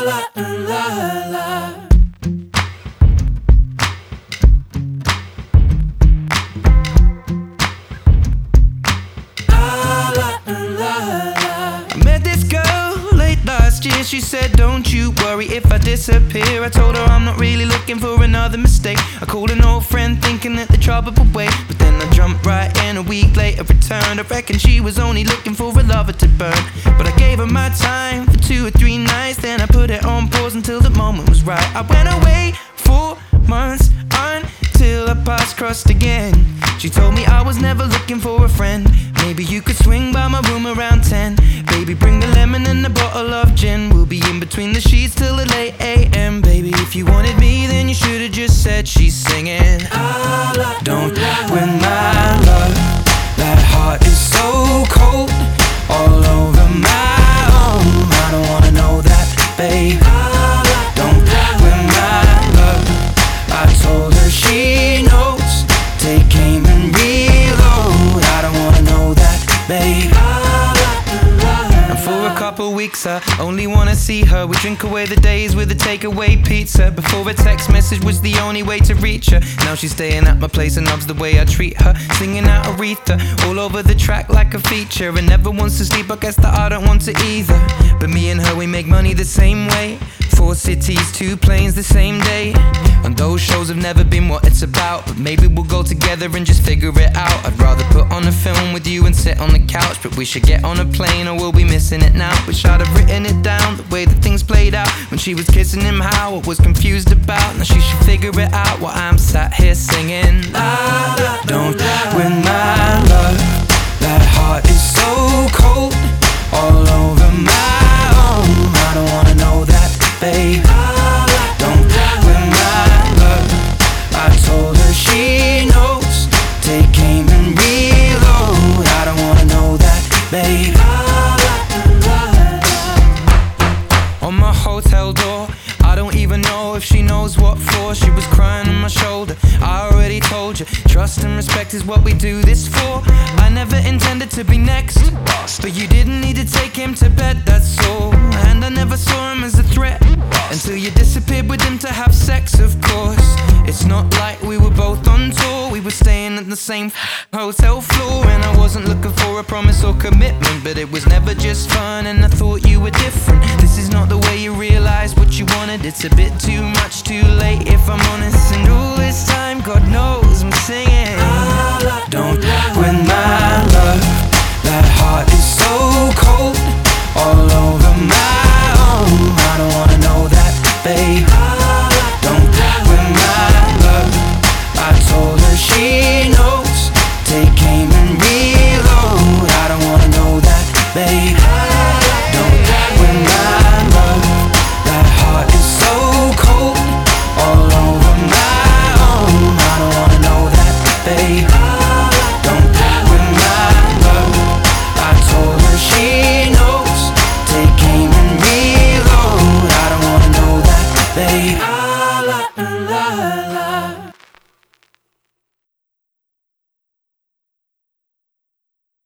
la, la, la. Last year she said, don't you worry if I disappear. I told her I'm not really looking for another mistake. I called an old friend thinking that the trouble would wait, but then I jumped right in. A week later returned. I reckon she was only looking for a lover to burn, but I gave her my time for 2 or 3 nights. Then I put it on pause until the moment was right. I went away 4 months until our paths crossed again. She told me I was never looking for a friend. Maybe you could swing by my room around 10. Baby, bring the lemon and a bottle of gin. We'll be in between the sheets till the late AM. Baby, if you wanted me, then you should've just said she's singing. Don't win my love. That heart is so cold, all over my own. I don't wanna know that, babe. Don't win my love. I told her she knows. Take aim and reload. I don't wanna know that, babe. And for a couple weeks I only wanna see her. We drink away the days with a takeaway pizza. Before a text message was the only way to reach her. Now she's staying at my place and loves the way I treat her. Singing out Aretha all over the track like a feature. And never wants to sleep, I guess that I don't want to either. But me and her, we make money the same way. 4 cities, 2 planes the same day. And those shows have never been what it's about, but maybe we'll go together and just figure it out. I'd rather put on a film with you and sit on the couch, but we should get on a plane or we'll be missing it now. Wish I'd have written it down, the way that things played out. When she was kissing him, how I was confused about. Now she should figure it out while I'm sat here singing. Don't win my love. That heart is so cold, all over my own. I don't wanna know that, babe. Don't win my love. I told her she knows. Take aim and reload. I don't wanna know that, babe. On my hotel door, I don't even know if she knows what for. She was crying on my shoulder. I already told you, trust and respect is what we do this for. I never intended to be next, but you didn't need to take him to bed, that's all. And I never saw him as a threat until you disappeared with him to have sex, of course. It's not like we were both on tour. We were staying at the same hotel floor. And I wasn't looking for a promise or commitment, but it was never just fun and I thought you were different. This is not the way you realize what you wanted. It's a bit too much too late if I'm honest. And all this time, God knows I'm singing. Don't